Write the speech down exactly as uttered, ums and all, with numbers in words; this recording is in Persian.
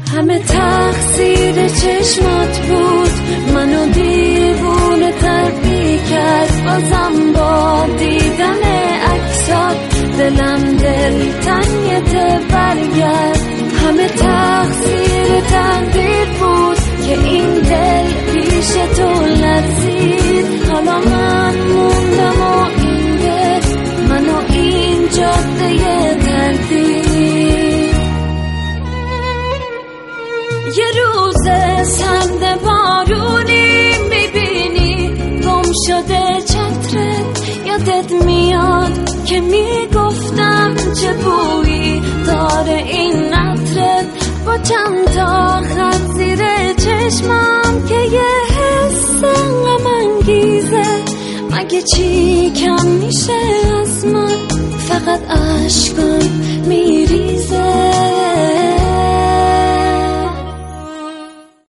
همه تقصیر چشمات بود، منو دیوونه تر کرد. بازم با دیدن عکسات دلم دل تنگت برگرد. همه تقصیر تقدیر بود که این دل پیش تو لرزید. حالا من موندم و این دل، من و این جاده تردید. یه روز سرد بارونی میبینی گم شده چترت، یادت میاد که میگفتم چه بویی داره این عطرت. با چند تا خط زیر چشمم که یه حس غم انگیزه، مگه چی کم میشه از من؟ فقط عشقم میریزه.